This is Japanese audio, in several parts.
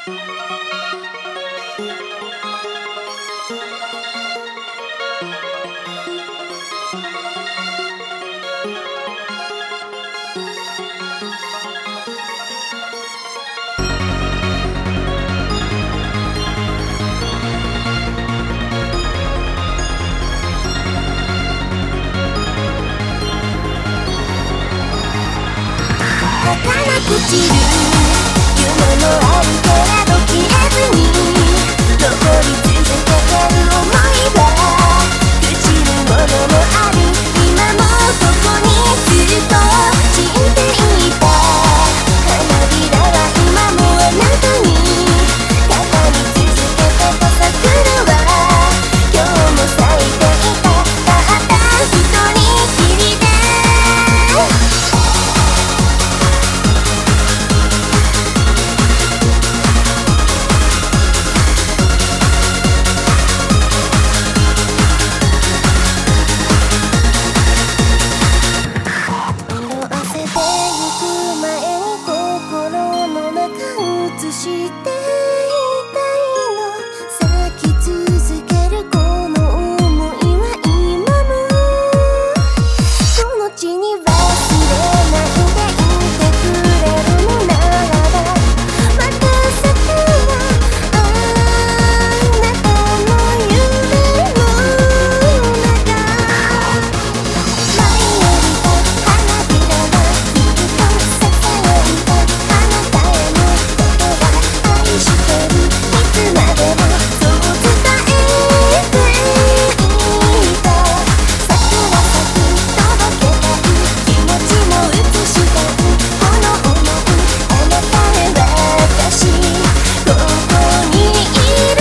朽ちる夢もあるけれど消えずに残り続けてる想いは朽ちるものもある今もここにずっと散っていた花びらは今もあなたに語り続けてた桜は今日も咲いていたたった一人きりで映していたいの咲き続けるこの想いは今もこの地に忘れないでいてくれるのならまた咲くわあなたの夢の中舞い降りた花びらはずっとささやいたあなたへの愛してるいつまでもそう伝えていた桜咲く届けたい気持ちも映したいこの想いあなたへ私ここにいる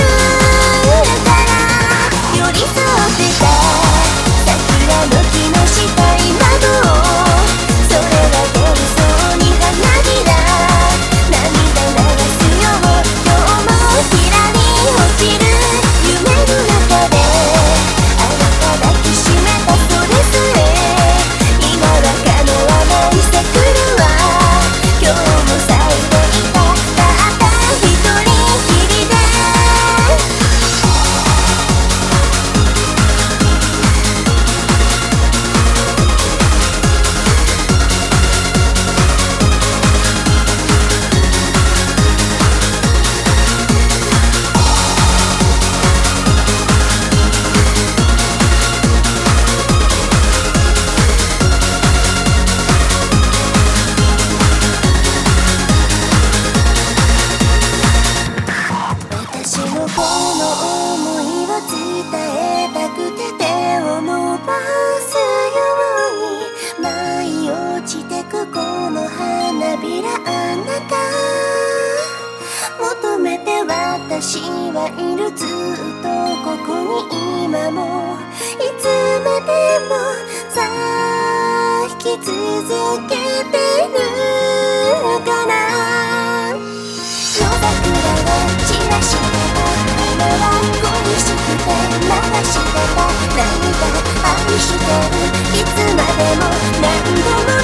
から寄り添ってた桜の木の下に窓をそれは幻想に花びら涙流すよ今日もひらり落ちる夢の中であなた抱きしめたそれぞれ今は叶わない桜は今日も咲いていたたった一人きりで私のこの想いを伝えたくて手を伸ばすように舞い落ちてくこの花びらあなた求めて私はいるずっとここに今もいつまでも咲き続けてるかな夜桜は散らしてた花は恋しくて流してた涙愛してるいつまでも何度も